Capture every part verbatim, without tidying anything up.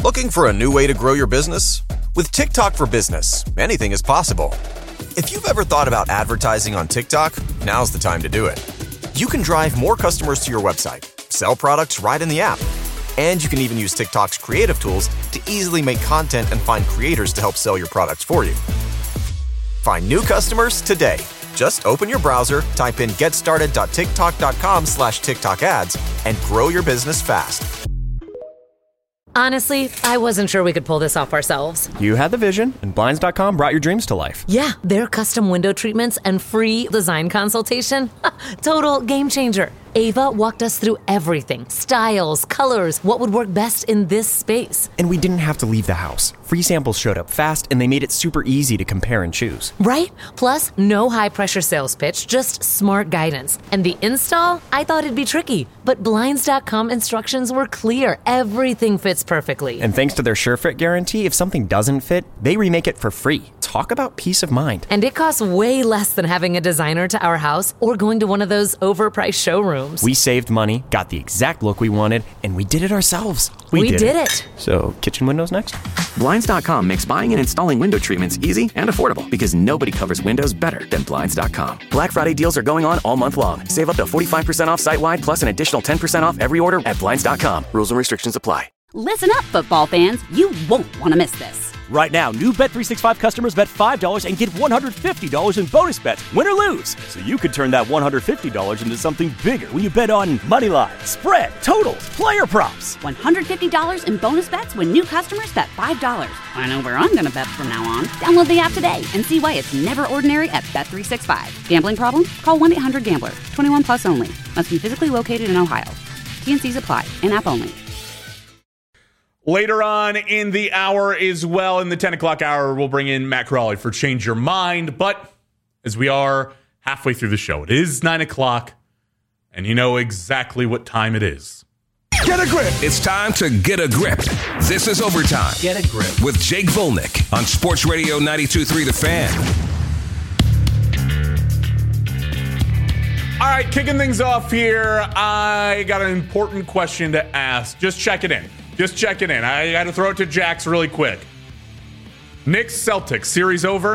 Looking for a new way to grow your business? With TikTok for Business, anything is possible. If you've ever thought about advertising on TikTok, now's the time to do it. You can drive more customers to your website, sell products right in the app, and you can even use TikTok's creative tools to easily make content and find creators to help sell your products for you. Find new customers today. Just open your browser, type in getstarted.tiktok.com slash TikTok ads, and grow your business fast. Honestly, I wasn't sure we could pull this off ourselves. You had the vision, and Blinds dot com brought your dreams to life. Yeah, their custom window treatments and free design consultation. Total game changer. Ava walked us through everything. Styles, colors, what would work best in this space. And we didn't have to leave the house. Free samples showed up fast, and they made it super easy to compare and choose. Right? Plus, no high-pressure sales pitch, just smart guidance. And the install? I thought it'd be tricky. But Blinds dot com instructions were clear. Everything fits perfectly. And thanks to their SureFit guarantee, if something doesn't fit, they remake it for free. Talk about peace of mind. And it costs way less than having a designer to our house or going to one of those overpriced showrooms. We saved money, got the exact look we wanted, and we did it ourselves. We, we did, did it. it. So, kitchen windows next? Blinds dot com makes buying and installing window treatments easy and affordable because nobody covers windows better than Blinds dot com. Black Friday deals are going on all month long. Save up to forty-five percent off site-wide plus an additional ten percent off every order at Blinds dot com. Rules and restrictions apply. Listen up, football fans. You won't want to miss this. Right now, new Bet three sixty-five customers bet five dollars and get one hundred fifty dollars in bonus bets, win or lose. So you could turn that one hundred fifty dollars into something bigger when you bet on money line, spread, totals, player props. one hundred fifty dollars in bonus bets when new customers bet five dollars. I know where I'm going to bet from now on. Download the app today and see why it's never ordinary at Bet three sixty-five. Gambling problem? Call one eight hundred gambler. twenty-one plus only. Must be physically located in Ohio. T and C's apply. In-app only. Later on in the hour as well, in the ten o'clock hour, we'll bring in Matt Crawley for Change Your Mind. But as we are halfway through the show, it is nine o'clock, and you know exactly what time it is. Get a grip. It's time to get a grip. This is Overtime. Get a grip. With Jake Volnick on Sports Radio ninety-two point three The Fan. All right, kicking things off here, I got an important question to ask. Just check it in. Just checking in. I got to throw it to Jax really quick. Knicks Celtics series over.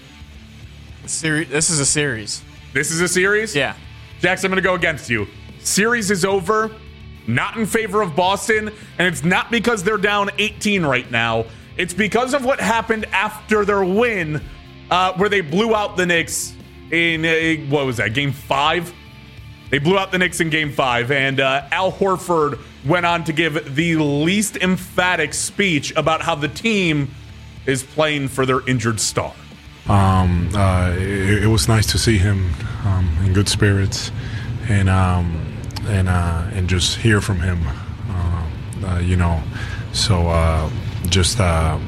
Series. This is a series. This is a series. Yeah. Jax, I'm going to go against you. Series is over. Not in favor of Boston, and it's not because they're down eighteen right now. It's because of what happened after their win, uh, where they blew out the Knicks in uh, what was that? Game five. They blew out the Knicks in game five, and uh, Al Horford went on to give the least emphatic speech about how the team is playing for their injured star. Um, uh, it, it was nice to see him um, in good spirits, and um, and uh, and just hear from him. Uh, uh, you know, so uh, just uh,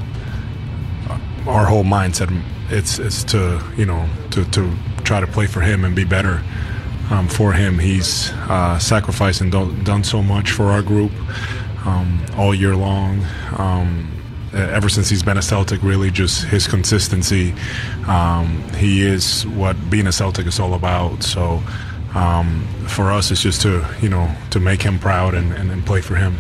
our whole mindset it's it's to you know to to try to play for him and be better. Um, for him, he's uh, sacrificed and done, done so much for our group um, all year long. Um, ever since he's been a Celtic, really just his consistency. Um, he is what being a Celtic is all about. So um, for us, it's just to you know to make him proud and, and, and play for him.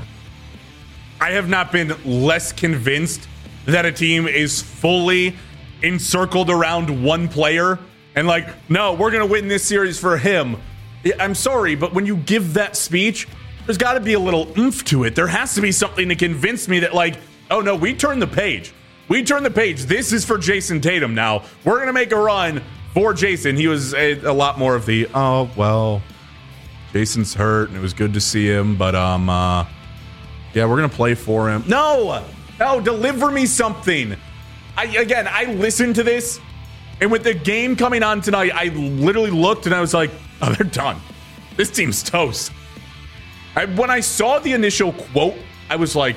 I have not been less convinced that a team is fully encircled around one player. And like, no, we're going to win this series for him. I'm sorry, but when you give that speech, there's got to be a little oomph to it. There has to be something to convince me that like, oh no, we turned the page. We turned the page. This is for Jason Tatum now. We're going to make a run for Jason. He was a, a lot more of the, oh, well, Jason's hurt and it was good to see him. But, um, uh, yeah, we're going to play for him. No, no, deliver me something. I, again, I listened to this. And with the game coming on tonight, I literally looked and I was like, oh, they're done. This team's toast. I, when I saw the initial quote, I was like,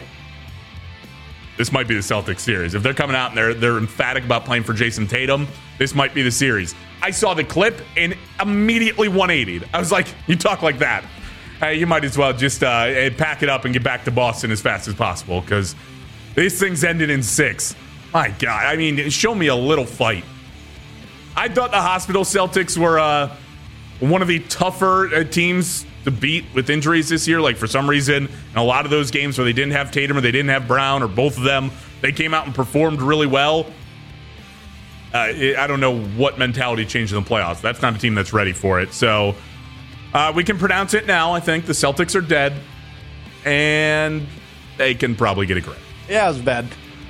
this might be the Celtics series. If they're coming out and they're they're emphatic about playing for Jason Tatum, this might be the series. I saw the clip and immediately one eighty'd. I was like, you talk like that. Hey, you might as well just uh, pack it up and get back to Boston as fast as possible because this thing's ended in six. My God. I mean, show me a little fight. I thought the Hospital Celtics were uh, one of the tougher uh, teams to beat with injuries this year. Like, for some reason, in a lot of those games where they didn't have Tatum or they didn't have Brown or both of them, they came out and performed really well. Uh, it, I don't know what mentality changed in the playoffs. That's not a team that's ready for it. So uh, we can pronounce it now. I think the Celtics are dead, and they can probably get a grip. Yeah, it was bad.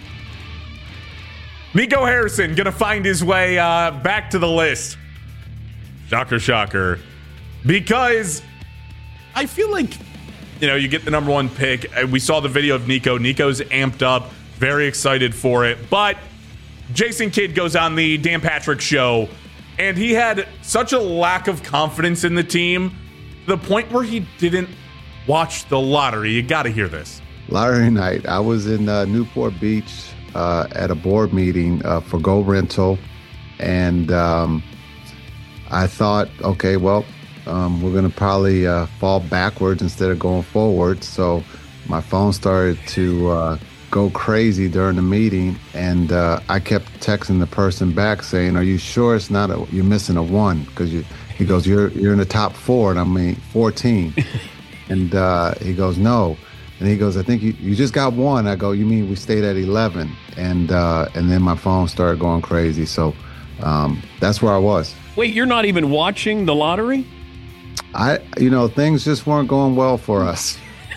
Nico Harrison going to find his way uh, back to the list. Shocker, shocker. Because I feel like, you know, you get the number one pick. We saw the video of Nico. Nico's amped up, very excited for it. But Jason Kidd goes on the Dan Patrick show, and he had such a lack of confidence in the team to the point where he didn't watch the lottery. You got to hear this. Lottery night. I was in uh, Newport Beach uh, at a board meeting uh, for Go Rental, and um, I thought, okay, well, um, we're going to probably uh, fall backwards instead of going forward. So my phone started to uh, go crazy during the meeting, and uh, I kept texting the person back saying, "Are you sure it's not a, you're missing a one?" Because you, he goes, "You're you're in the top four," and I mean fourteen, and uh, he goes, "No." And he goes, "I think you, you just got one." I go, "You mean we stayed at eleven?" And uh, and then my phone started going crazy. So um, that's where I was. Wait, you're not even watching the lottery? I, you know, things just weren't going well for us.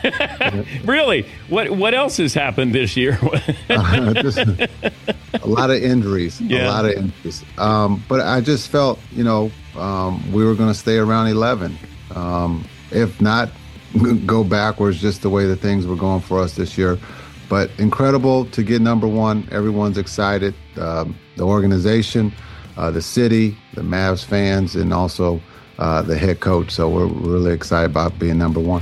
Really? What what else has happened this year? uh, just a lot of injuries. Yeah. A lot of injuries. Um, but I just felt, you know, um, we were going to stay around eleven. Um, if not, go backwards just the way that things were going for us this year. But incredible to get number one. Everyone's excited. Um, the organization, uh, the city, the Mavs fans, and also uh, the head coach. So we're really excited about being number one.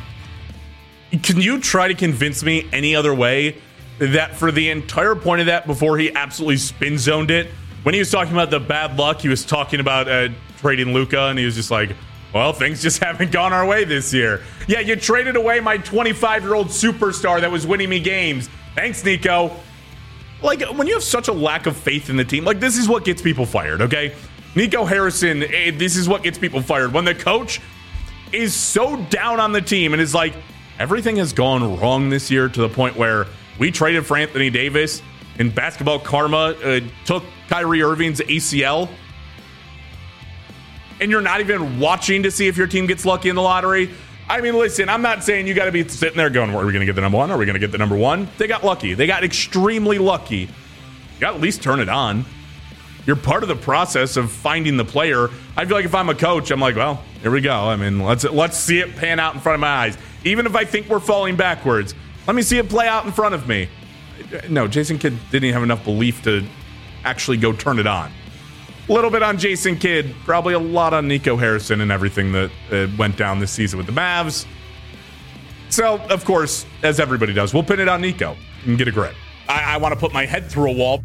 Can you try to convince me any other way that for the entire point of that, before he absolutely spin zoned it, when he was talking about the bad luck, he was talking about uh, trading Luka, and he was just like, well, things just haven't gone our way this year. Yeah, you traded away my twenty-five-year-old superstar that was winning me games. Thanks, Nico. Like, when you have such a lack of faith in the team, like, this is what gets people fired, okay? Nico Harrison, this is what gets people fired. When the coach is so down on the team and is like, everything has gone wrong this year to the point where we traded for Anthony Davis and basketball karma uh, took Kyrie Irving's A C L. And you're not even watching to see if your team gets lucky in the lottery. I mean, listen, I'm not saying you got to be sitting there going, are we going to get the number one? Are we going to get the number one? They got lucky. They got extremely lucky. You got to at least turn it on. You're part of the process of finding the player. I feel like if I'm a coach, I'm like, well, here we go. I mean, let's let's see it pan out in front of my eyes. Even if I think we're falling backwards, let me see it play out in front of me. No, Jason Kidd didn't even have enough belief to actually go turn it on. A little bit on Jason Kidd, probably a lot on Nico Harrison and everything that uh, went down this season with the Mavs. So, of course, as everybody does, we'll pin it on Nico and get a grip. I, I want to put my head through a wall.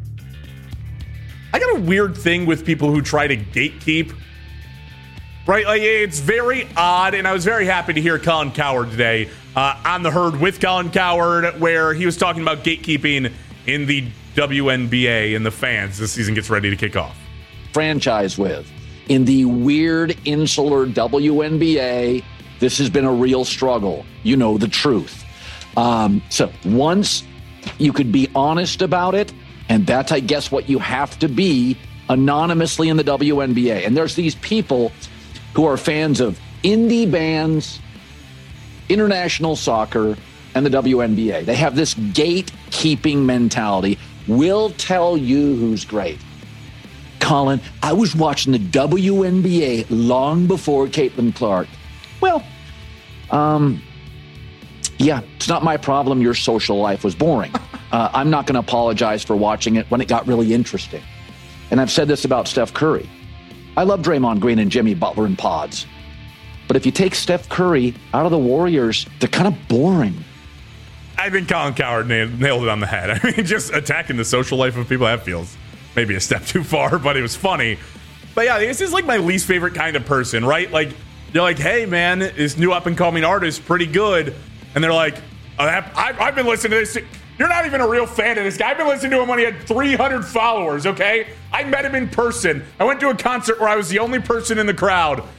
I got a weird thing with people who try to gatekeep. Right? Like, it's very odd, and I was very happy to hear Colin Cowherd today uh, on The Herd with Colin Cowherd, where he was talking about gatekeeping in the W N B A and the fans. This season gets ready to kick off. Franchise with. In the weird, insular W N B A, this has been a real struggle. You know the truth. Um, so once you could be honest about it, and that's, I guess, what you have to be anonymously in the W N B A. And there's these people who are fans of indie bands, international soccer, and the W N B A. They have this gatekeeping mentality. We'll tell you who's great. Colin, I was watching the W N B A long before Caitlin Clark. Well, um, yeah, it's not my problem your social life was boring. Uh, I'm not going to apologize for watching it when it got really interesting. And I've said this about Steph Curry. I love Draymond Green and Jimmy Butler and pods. But if you take Steph Curry out of the Warriors, they're kind of boring. I think Colin Cowherd nailed, nailed it on the head. I mean, just attacking the social life of people, that feels maybe a step too far, but it was funny. But yeah, this is like my least favorite kind of person, right? Like, you're like, hey, man, this new up-and-coming artist, pretty good. And they're like, oh, that, I've, I've been listening to this. You're not even a real fan of this guy. I've been listening to him when he had three hundred followers, okay? I met him in person. I went to a concert where I was the only person in the crowd.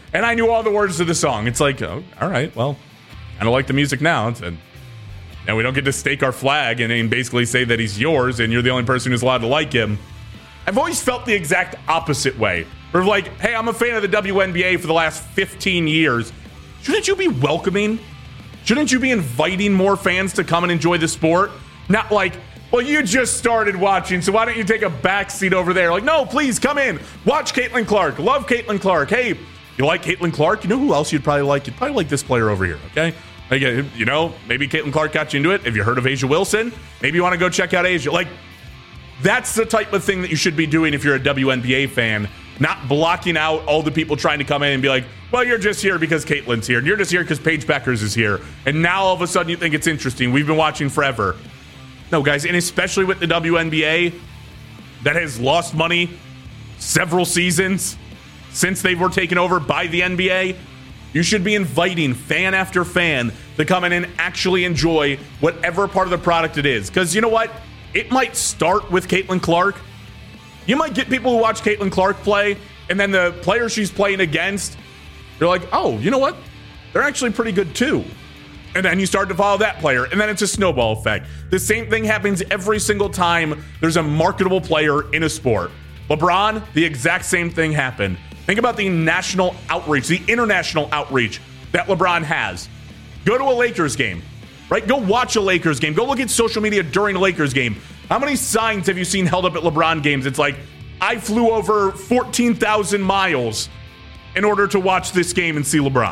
And I knew all the words to the song. It's like, oh, all right, well, I don't like the music now. It's, and now we don't get to stake our flag and, and basically say that he's yours and you're the only person who's allowed to like him. I've always felt the exact opposite way. Where like, hey, I'm a fan of the W N B A for the last fifteen years. Shouldn't you be welcoming? Shouldn't you be inviting more fans to come and enjoy the sport? Not like, well, you just started watching, so why don't you take a backseat over there? Like, no, please come in. Watch Caitlin Clark. Love Caitlin Clark. Hey, you like Caitlin Clark? You know who else you'd probably like? You'd probably like this player over here, okay? Like, you know, maybe Caitlin Clark got you into it. Have you heard of A'ja Wilson? Maybe you want to go check out A'ja. Like, that's the type of thing that you should be doing if you're a W N B A fan, not blocking out all the people trying to come in and be like, well, you're just here because Caitlin's here, and you're just here because Paige Beckers is here, and now all of a sudden you think it's interesting. We've been watching forever. No, guys, and especially with the W N B A that has lost money several seasons since they were taken over by the N B A, you should be inviting fan after fan to come in and actually enjoy whatever part of the product it is. Because you know what? It might start with Caitlin Clark. You might get people who watch Caitlin Clark play, and then the player she's playing against, they're like, oh, you know what? They're actually pretty good too. And then you start to follow that player, and then it's a snowball effect. The same thing happens every single time there's a marketable player in a sport. LeBron, the exact same thing happened. Think about the national outreach, the international outreach that LeBron has. Go to a Lakers game, right? Go watch a Lakers game. Go look at social media during a Lakers game. How many signs have you seen held up at LeBron games? It's like, I flew over fourteen thousand miles in order to watch this game and see LeBron.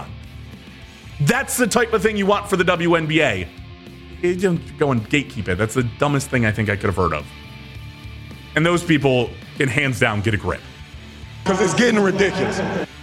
That's the type of thing you want for the W N B A. You don't go and gatekeep it. That's the dumbest thing I think I could have heard of. And those people can hands down get a grip. Because it's getting ridiculous.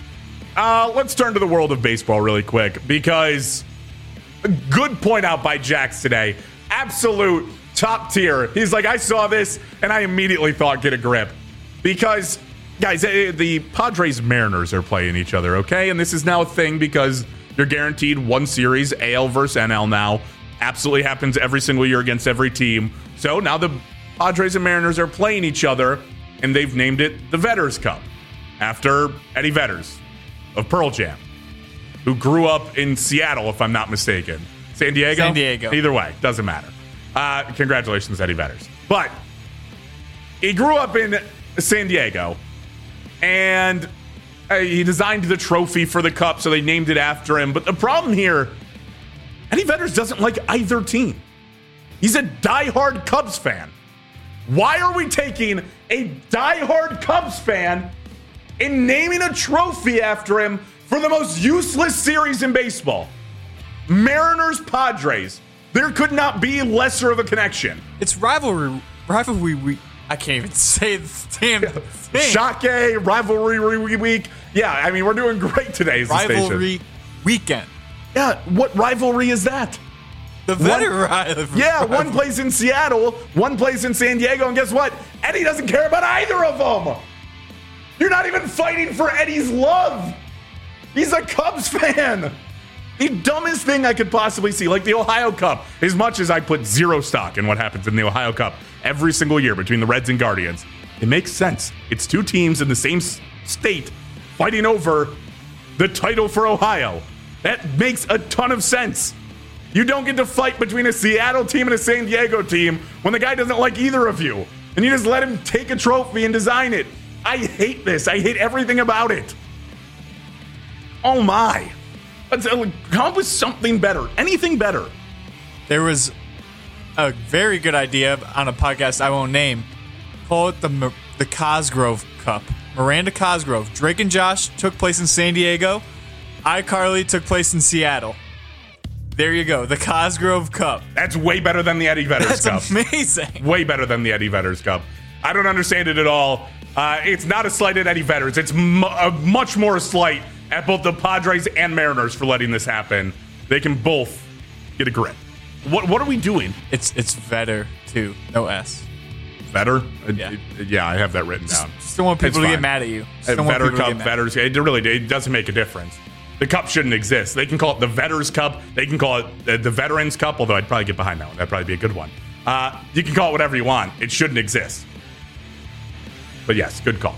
Uh, let's turn to the world of baseball really quick, because a good point out by Jax today. Absolute top tier. He's like, I saw this and I immediately thought get a grip. Because, guys, the Padres Mariners are playing each other, okay? And this is now a thing because you're guaranteed one series, A L versus N L now. Absolutely happens every single year against every team. So now the Padres and Mariners are playing each other, and they've named it the Vetters Cup, after Eddie Vetters of Pearl Jam, who grew up in Seattle, if I'm not mistaken. San Diego? San Diego. Either way, doesn't matter. Uh, congratulations, Eddie Vetters. But he grew up in San Diego, and uh, he designed the trophy for the cup, so they named it after him. But the problem here, Eddie Vetters doesn't like either team. He's a diehard Cubs fan. Why are we taking a diehard Cubs fan and naming a trophy after him for the most useless series in baseball? Mariners Padres. There could not be lesser of a connection. It's rivalry. Rivalry week. I can't even say the damn thing. Shake, rivalry week. Yeah, I mean, we're doing great today as a rivalry station. Weekend. Yeah, what rivalry is that? The Vetter rivalry. Yeah, one plays in Seattle, one plays in San Diego, and guess what? Eddie doesn't care about either of them. You're not even fighting for Eddie's love. He's a Cubs fan. The dumbest thing I could possibly see, like the Ohio Cup, as much as I put zero stock in what happens in the Ohio Cup every single year between the Reds and Guardians, it makes sense. It's two teams in the same state fighting over the title for Ohio. That makes a ton of sense. You don't get to fight between a Seattle team and a San Diego team when the guy doesn't like either of you. And you just let him take a trophy and design it. I hate this. I hate everything about it. Oh my. Come up with something better. Anything better. There was a very good idea on a podcast I won't name. Call it the the Cosgrove Cup. Miranda Cosgrove. Drake and Josh took place in San Diego. iCarly took place in Seattle. There you go. The Cosgrove Cup. That's way better than the Eddie Vetters That's Cup. That's amazing. Way better than the Eddie Vetters Cup. I don't understand it at all. Uh, it's not a slight at Eddie Vetters. It's mu- a much more a slight at both the Padres and Mariners for letting this happen. They can both get a grip. What What are we doing? It's it's Vetter too. No S. Vetter? Yeah. Uh, yeah, I have that written down. Just don't want people to get mad at you. Just don't want Vetter people to Cup, get mad. Vetters. It really it doesn't make a difference. The cup shouldn't exist. They can call it the Vetters Cup. They can call it the, the Veterans Cup, although I'd probably get behind that one. That'd probably be a good one. Uh, you can call it whatever you want. It shouldn't exist. But yes, good call.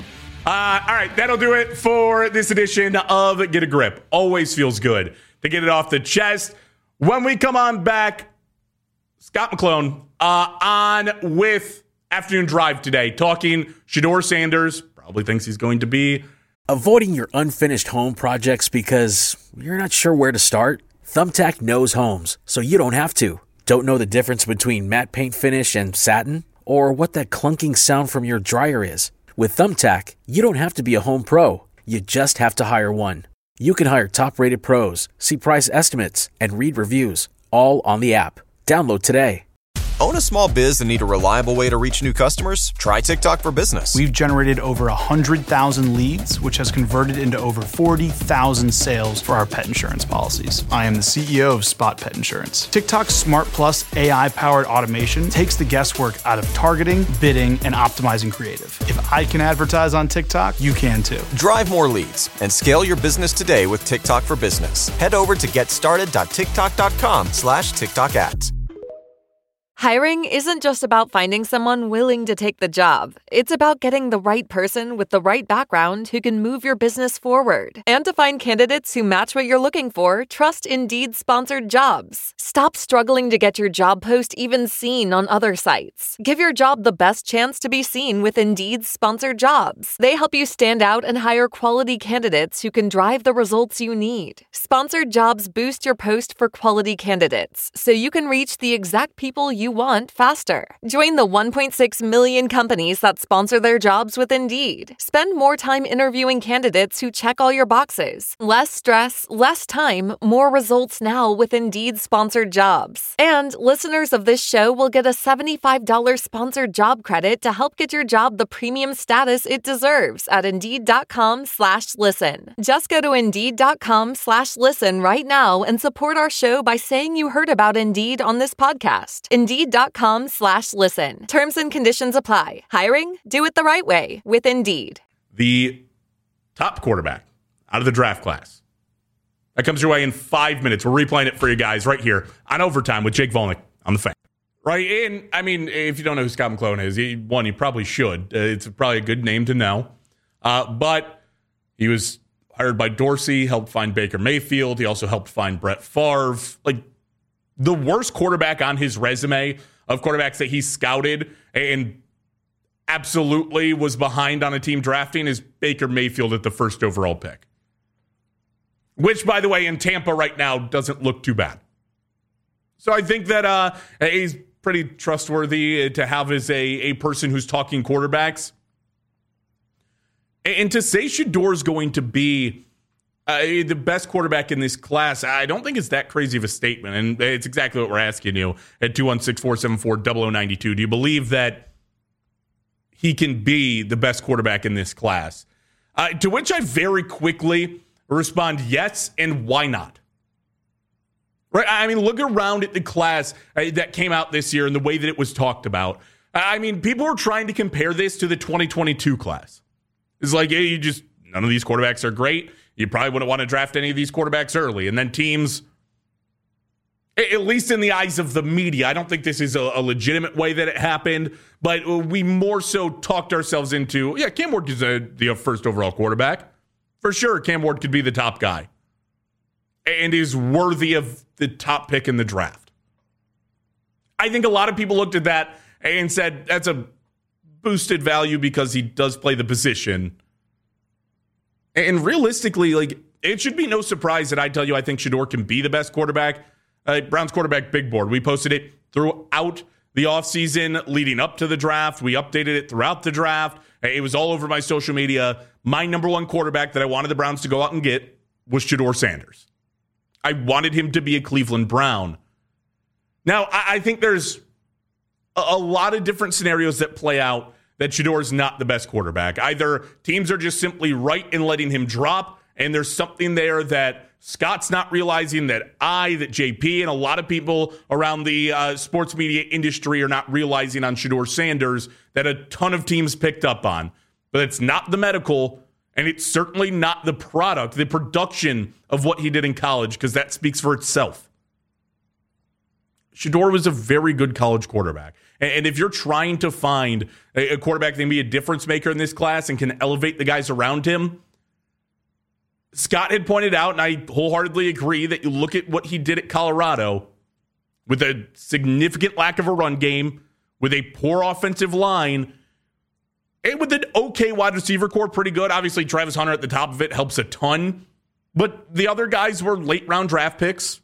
Uh, all right, that'll do it for this edition of Get a Grip. Always feels good to get it off the chest. When we come on back, Scott McClone uh, on with Afternoon Drive today, talking Shedeur Sanders. Probably thinks he's going to be avoiding your unfinished home projects because you're not sure where to start. Thumbtack knows homes, so you don't have to. Don't know the difference between matte paint finish and satin? Or what that clunking sound from your dryer is? With Thumbtack, you don't have to be a home pro. You just have to hire one. You can hire top-rated pros, see price estimates, and read reviews, all on the app. Download today. Own a small biz and need a reliable way to reach new customers? Try TikTok for Business. We've generated over one hundred thousand leads, which has converted into over forty thousand sales for our pet insurance policies. I am the C E O of Spot Pet Insurance. TikTok's Smart Plus A I-powered automation takes the guesswork out of targeting, bidding, and optimizing creative. If I can advertise on TikTok, you can too. Drive more leads and scale your business today with TikTok for Business. Head over to getstarted.tiktok.com slash TikTok ads. Hiring isn't just about finding someone willing to take the job. It's about getting the right person with the right background who can move your business forward. And to find candidates who match what you're looking for, trust Indeed-sponsored jobs. Stop struggling to get your job post even seen on other sites. Give your job the best chance to be seen with Indeed-sponsored jobs. They help you stand out and hire quality candidates who can drive the results you need. Sponsored jobs boost your post for quality candidates, so you can reach the exact people you want faster. Join the one point six million companies that sponsor their jobs with Indeed. Spend more time interviewing candidates who check all your boxes. Less stress, less time, more results now with Indeed-sponsored jobs. And listeners of this show will get a seventy-five dollars sponsored job credit to help get your job the premium status it deserves at Indeed.com slash listen. Just go to Indeed.com slash listen right now and support our show by saying you heard about Indeed on this podcast. Indeed.com slash listen. Terms and conditions apply. Hiring? Do it the right way with Indeed. The top quarterback out of the draft class. That comes your way in five minutes. We're replaying it for you guys right here on Overtime with Jake Volnick on the Fan. Right, and I mean, if you don't know who Scott McClone is, he, one, you probably should. Uh, it's probably a good name to know. Uh, but he was hired by Dorsey, helped find Baker Mayfield. He also helped find Brett Favre. Like, the worst quarterback on his resume of quarterbacks that he scouted and absolutely was behind on a team drafting is Baker Mayfield at the first overall pick. Which, by the way, in Tampa right now doesn't look too bad. So I think that uh, he's pretty trustworthy to have as a, a person who's talking quarterbacks. And to say Shedeur's going to be Uh, the best quarterback in this class, I don't think it's that crazy of a statement. And it's exactly what we're asking you at two one six, four seven four, zero zero nine two. Do you believe that he can be the best quarterback in this class? Uh, to which I very quickly respond yes, and why not? Right? I mean, look around at the class uh, that came out this year and the way that it was talked about. I mean, people are trying to compare this to the twenty twenty-two class. It's like, hey, you just, none of these quarterbacks are great. You probably wouldn't want to draft any of these quarterbacks early. And then teams, at least in the eyes of the media, I don't think this is a, a legitimate way that it happened, but we more so talked ourselves into, yeah, Cam Ward is a, the first overall quarterback. For sure, Cam Ward could be the top guy and is worthy of the top pick in the draft. I think a lot of people looked at that and said, that's a boosted value because he does play the position. And realistically, like, it should be no surprise that I tell you I think Shedeur can be the best quarterback. Uh, Browns quarterback big board. We posted it throughout the offseason leading up to the draft. We updated it throughout the draft. It was all over my social media. My number one quarterback that I wanted the Browns to go out and get was Shedeur Sanders. I wanted him to be a Cleveland Brown. Now, I, I think there's a, a lot of different scenarios that play out that Shedeur is not the best quarterback. Either teams are just simply right in letting him drop, and there's something there that Scott's not realizing, that I, that J P, and a lot of people around the uh, sports media industry are not realizing on Shedeur Sanders that a ton of teams picked up on. But it's not the medical, and it's certainly not the product, the production of what he did in college, because that speaks for itself. Shedeur was a very good college quarterback. And if you're trying to find a quarterback that can be a difference maker in this class and can elevate the guys around him, Scott had pointed out, and I wholeheartedly agree, that you look at what he did at Colorado with a significant lack of a run game, with a poor offensive line, and with an okay wide receiver core, pretty good. Obviously, Travis Hunter at the top of it helps a ton, but the other guys were late-round draft picks,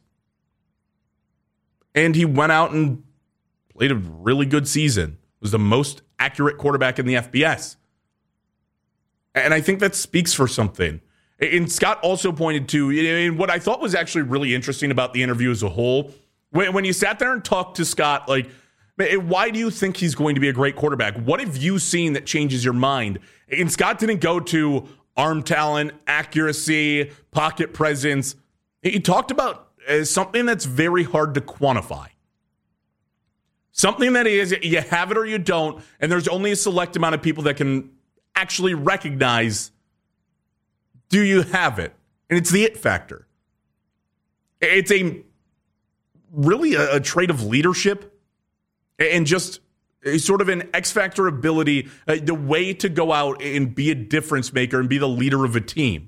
and he went out and played a really good season. Was the most accurate quarterback in the F B S. And I think that speaks for something. And Scott also pointed to, and what I thought was actually really interesting about the interview as a whole, when you sat there and talked to Scott, like, why do you think he's going to be a great quarterback? What have you seen that changes your mind? And Scott didn't go to arm talent, accuracy, pocket presence. He talked about something that's very hard to quantify. Something that is, you have it or you don't, and there's only a select amount of people that can actually recognize, do you have it? And it's the it factor. It's a really a, a trait of leadership and just a sort of an X factor ability, uh, the way to go out and be a difference maker and be the leader of a team.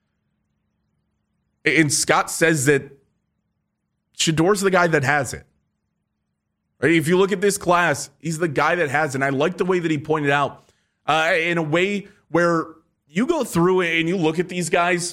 And Scott says that Shedeur's the guy that has it. Right? If you look at this class, he's the guy that has it. And I like the way that he pointed out uh, in a way where you go through it and you look at these guys,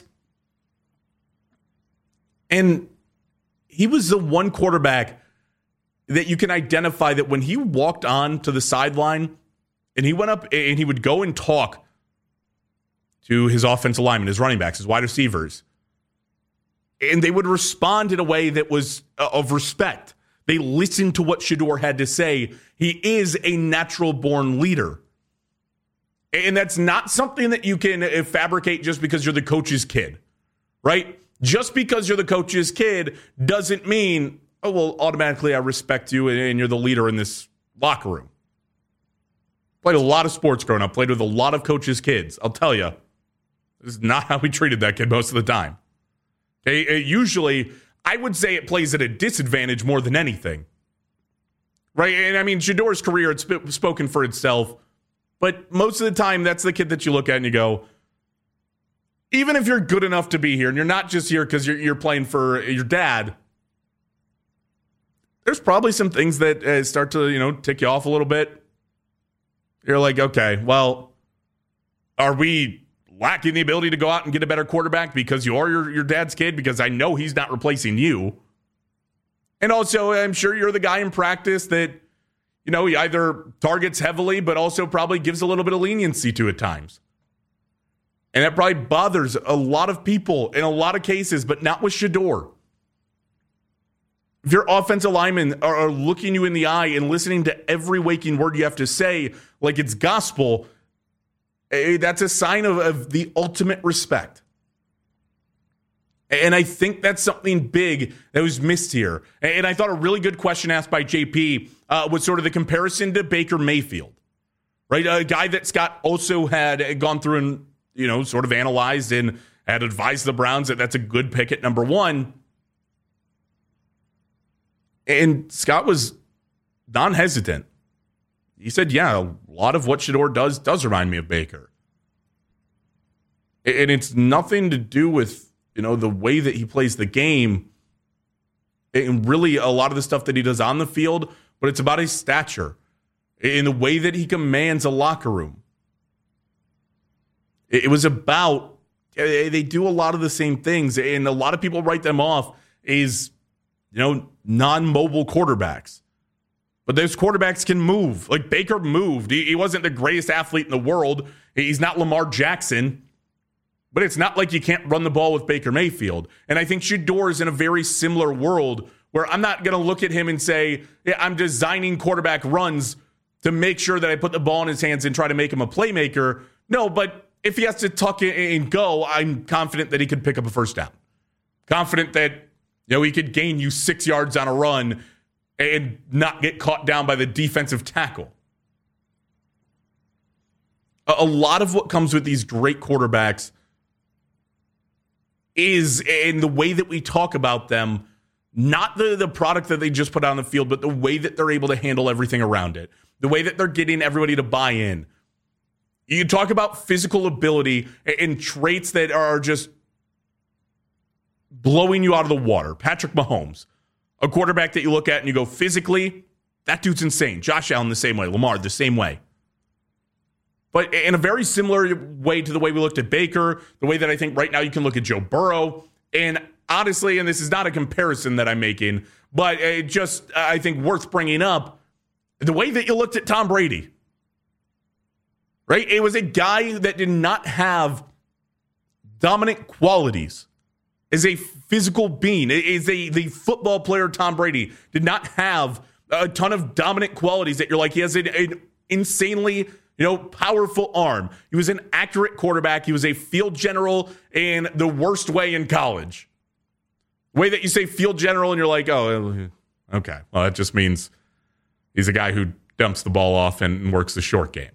and he was the one quarterback that you can identify that when he walked on to the sideline and he went up and he would go and talk to his offensive linemen, his running backs, his wide receivers, and they would respond in a way that was of respect. They listened to what Shedeur had to say. He is a natural-born leader. And that's not something that you can fabricate just because you're the coach's kid, right? Just because you're the coach's kid doesn't mean, oh, well, automatically I respect you and you're the leader in this locker room. Played a lot of sports growing up, played with a lot of coaches' kids. I'll tell you, this is not how we treated that kid most of the time. Okay, usually, I would say it plays at a disadvantage more than anything. Right? And I mean, Shedeur's career, it's sp- spoken for itself. But most of the time, that's the kid that you look at and you go, even if you're good enough to be here, and you're not just here because you're, you're playing for your dad, there's probably some things that uh, start to, you know, tick you off a little bit. You're like, okay, well, are we lacking the ability to go out and get a better quarterback because you are your, your dad's kid? Because I know he's not replacing you. And also, I'm sure you're the guy in practice that, you know, he either targets heavily, but also probably gives a little bit of leniency to at times. And that probably bothers a lot of people in a lot of cases, but not with Shedeur. If your offensive linemen are, are looking you in the eye and listening to every waking word you have to say like it's gospel, that's a sign of, of the ultimate respect. And I think that's something big that was missed here. And I thought a really good question asked by J P uh, was sort of the comparison to Baker Mayfield, right? A guy that Scott also had gone through and, you know, sort of analyzed and had advised the Browns that that's a good pick at number one. And Scott was non-hesitant. He said, yeah, a lot of what Shedeur does does remind me of Baker. And it's nothing to do with, you know, the way that he plays the game and really a lot of the stuff that he does on the field, but it's about his stature in the way that he commands a locker room. It was about, they do a lot of the same things, and a lot of people write them off as, you know, non-mobile quarterbacks. But those quarterbacks can move. Like Baker moved. He, he wasn't the greatest athlete in the world. He's not Lamar Jackson. But it's not like you can't run the ball with Baker Mayfield. And I think Shedeur is in a very similar world where I'm not going to look at him and say, yeah, I'm designing quarterback runs to make sure that I put the ball in his hands and try to make him a playmaker. No, but if he has to tuck it and go, I'm confident that he could pick up a first down. Confident that, you know, he could gain you six yards on a run and not get caught down by the defensive tackle. A lot of what comes with these great quarterbacks is, in the way that we talk about them, Not the, the product that they just put on the field, but the way that they're able to handle everything around it. The way that they're getting everybody to buy in. You talk about physical ability and traits that are just blowing you out of the water. Patrick Mahomes, a quarterback that you look at and you go, physically, that dude's insane. Josh Allen the same way. Lamar the same way. But in a very similar way to the way we looked at Baker, the way that I think right now you can look at Joe Burrow, and honestly, and this is not a comparison that I'm making, but it just, I think, worth bringing up, the way that you looked at Tom Brady. Right? It was a guy that did not have dominant qualities as a physical being. Is a the football player Tom Brady did not have a ton of dominant qualities that you're like, he has an, an insanely, you know, powerful arm. He was an accurate quarterback. He was a field general in the worst way in college. The way that you say field general and you're like, oh, okay. Well, that just means he's a guy who dumps the ball off and works the short game.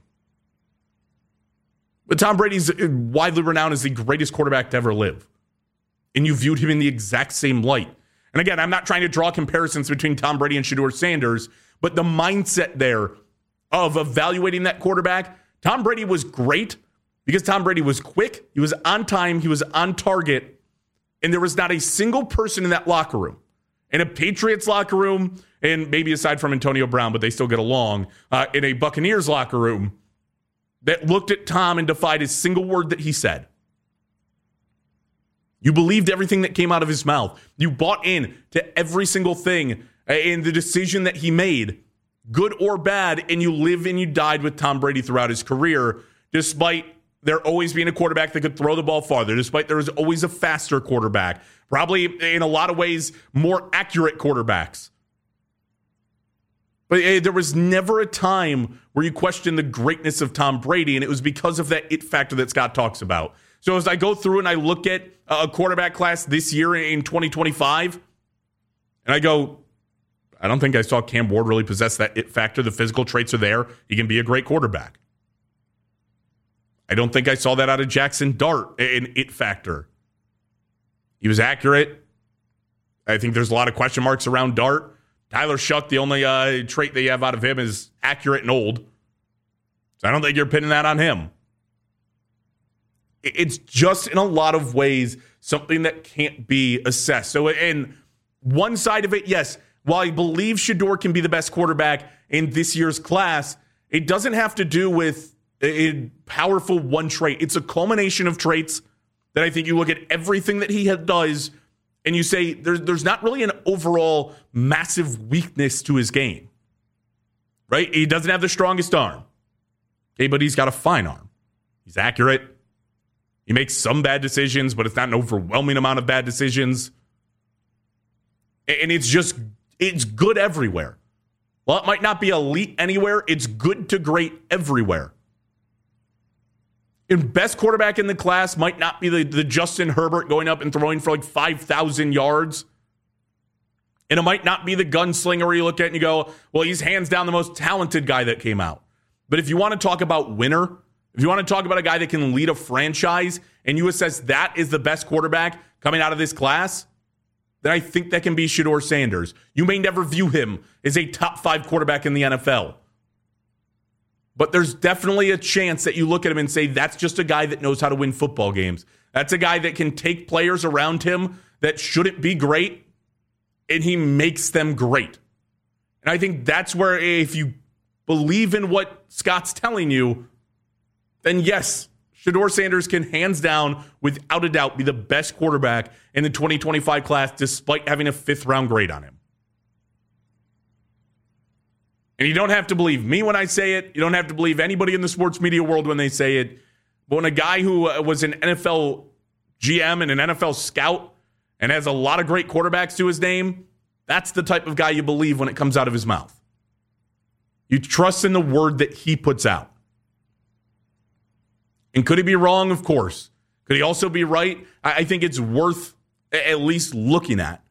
But Tom Brady's widely renowned as the greatest quarterback to ever live. And you viewed him in the exact same light. And again, I'm not trying to draw comparisons between Tom Brady and Shedeur Sanders, but the mindset there of evaluating that quarterback, Tom Brady was great because Tom Brady was quick, he was on time, he was on target, and there was not a single person in that locker room, in a Patriots locker room, and maybe aside from Antonio Brown, but they still get along, uh, in a Buccaneers locker room, that looked at Tom and defied a single word that he said. You believed everything that came out of his mouth. You bought in to every single thing in the decision that he made, good or bad, and you live and you died with Tom Brady throughout his career, despite there always being a quarterback that could throw the ball farther, despite there was always a faster quarterback, probably in a lot of ways more accurate quarterbacks. But uh, there was never a time where you questioned the greatness of Tom Brady, and it was because of that it factor that Scott talks about. So as I go through and I look at a quarterback class this year in twenty twenty-five, and I go, I don't think I saw Cam Ward really possess that it factor. The physical traits are there. He can be a great quarterback. I don't think I saw that out of Jackson Dart, an it factor. He was accurate. I think there's a lot of question marks around Dart. Tyler Shuck, the only uh, trait that you have out of him is accurate and old. So I don't think you're pinning that on him. It's just in a lot of ways something that can't be assessed. So in one side of it, yes, while I believe Shedeur can be the best quarterback in this year's class, it doesn't have to do with a powerful one trait. It's a culmination of traits that I think you look at everything that he does and you say there's, there's not really an overall massive weakness to his game, right? He doesn't have the strongest arm, okay, but he's got a fine arm. He's accurate. He makes some bad decisions, but it's not an overwhelming amount of bad decisions. And it's just, it's good everywhere. Well, it might not be elite anywhere. It's good to great everywhere. And best quarterback in the class might not be the, the Justin Herbert going up and throwing for like five thousand yards. And it might not be the gunslinger where you look at it and you go, well, he's hands down the most talented guy that came out. But if you want to talk about winner, if you want to talk about a guy that can lead a franchise and you assess that is the best quarterback coming out of this class, then I think that can be Shedeur Sanders. You may never view him as a top five quarterback in the N F L. But there's definitely a chance that you look at him and say, that's just a guy that knows how to win football games. That's a guy that can take players around him that shouldn't be great, and he makes them great. And I think that's where, if you believe in what Scott's telling you, then yes, Shedeur Sanders can hands down, without a doubt, be the best quarterback in the twenty twenty-five class, despite having a fifth round grade on him. And you don't have to believe me when I say it. You don't have to believe anybody in the sports media world when they say it. But when a guy who was an N F L G M and an N F L scout and has a lot of great quarterbacks to his name, that's the type of guy you believe when it comes out of his mouth. You trust in the word that he puts out. And could he be wrong? Of course. Could he also be right? I think it's worth at least looking at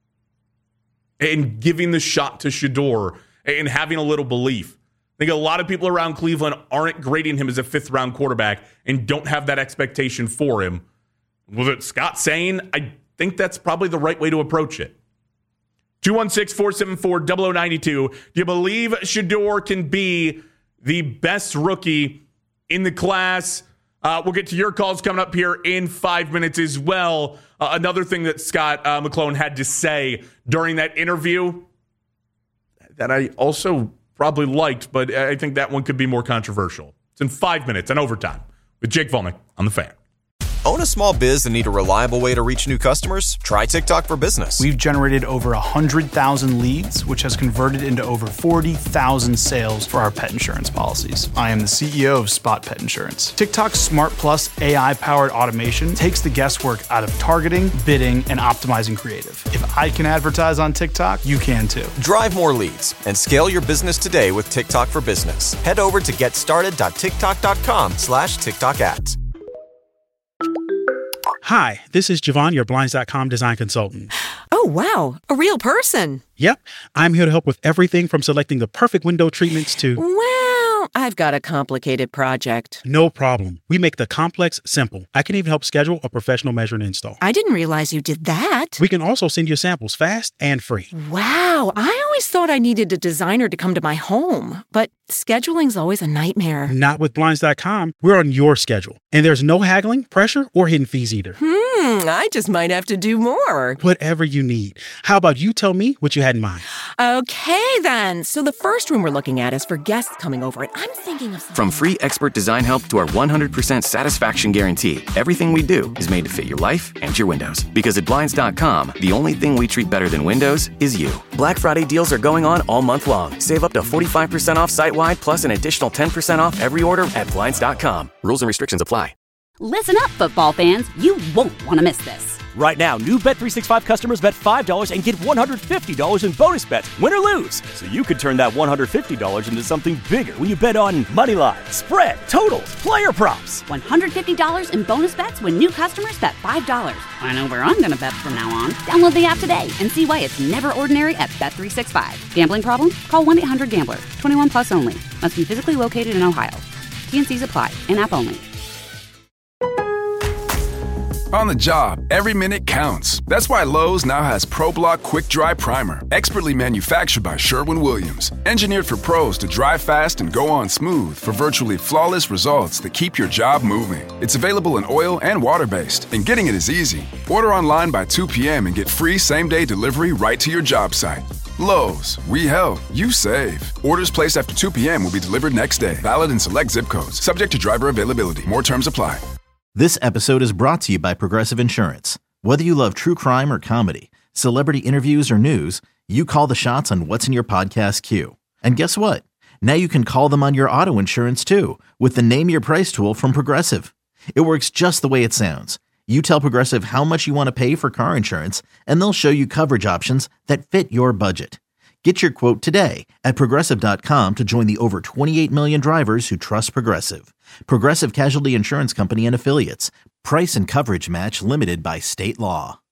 and giving the shot to Shedeur and having a little belief. I think a lot of people around Cleveland aren't grading him as a fifth-round quarterback and don't have that expectation for him. Was it Scott saying? I think that's probably the right way to approach it. two one six, four seven four, zero zero nine two. Do you believe Shedeur can be the best rookie in the class? Uh, we'll get to your calls coming up here in five minutes as well. Uh, another thing that Scott uh, McClone had to say during that interview that I also probably liked, but I think that one could be more controversial. It's in five minutes and overtime with Jake Volnick on The Fan. Own a small biz and need a reliable way to reach new customers? Try TikTok for Business. We've generated over one hundred thousand leads, which has converted into over forty thousand sales for our pet insurance policies. I am the C E O of Spot Pet Insurance. TikTok's Smart Plus A I-powered automation takes the guesswork out of targeting, bidding, and optimizing creative. If I can advertise on TikTok, you can too. Drive more leads and scale your business today with TikTok for Business. Head over to getstarted.tiktok.com slash TikTok ads. Hi, this is Javon, your Blinds dot com design consultant. Oh, wow. A real person. Yep. I'm here to help with everything from selecting the perfect window treatments to... Well, I've got a complicated project. No problem. We make the complex simple. I can even help schedule a professional measure and install. I didn't realize you did that. We can also send you samples fast and free. Wow. I always thought I needed a designer to come to my home, but scheduling's always a nightmare. Not with Blinds dot com. We're on your schedule. And there's no haggling, pressure, or hidden fees either. Hmm, I just might have to do more. Whatever you need. How about you tell me what you had in mind? Okay, then. So the first room we're looking at is for guests coming over, and I'm thinking of something. From free expert design help to our one hundred percent satisfaction guarantee, everything we do is made to fit your life and your windows. Because at Blinds dot com, the only thing we treat better than windows is you. Black Friday deals are going on all month long. Save up to forty-five percent off site-wide, plus an additional ten percent off every order at Blinds dot com. Rules and restrictions apply. Listen up, football fans. You won't want to miss this. Right now, new Bet three sixty-five customers bet five dollars and get one hundred fifty dollars in bonus bets, win or lose. So you could turn that one hundred fifty dollars into something bigger when you bet on money line, spread, totals, player props. one hundred fifty dollars in bonus bets when new customers bet five dollars. I know where I'm going to bet from now on. Download the app today and see why it's never ordinary at Bet three sixty-five. Gambling problem? Call one eight hundred gambler. twenty-one plus only. Must be physically located in Ohio. T and C's apply. In-app only. On the job, every minute counts. That's why Lowe's now has ProBlock Quick Dry Primer, expertly manufactured by Sherwin-Williams. Engineered for pros to dry fast and go on smooth for virtually flawless results that keep your job moving. It's available in oil and water-based, and getting it is easy. Order online by two p.m. and get free same-day delivery right to your job site. Lowe's, we help, you save. Orders placed after two p.m. will be delivered next day. Valid in select zip codes. Subject to driver availability. More terms apply. This episode is brought to you by Progressive Insurance. Whether you love true crime or comedy, celebrity interviews or news, you call the shots on what's in your podcast queue. And guess what? Now you can call them on your auto insurance too with the Name Your Price tool from Progressive. It works just the way it sounds. You tell Progressive how much you want to pay for car insurance, and they'll show you coverage options that fit your budget. Get your quote today at Progressive dot com to join the over twenty-eight million drivers who trust Progressive. Progressive Casualty Insurance Company and Affiliates. Price and coverage match limited by state law.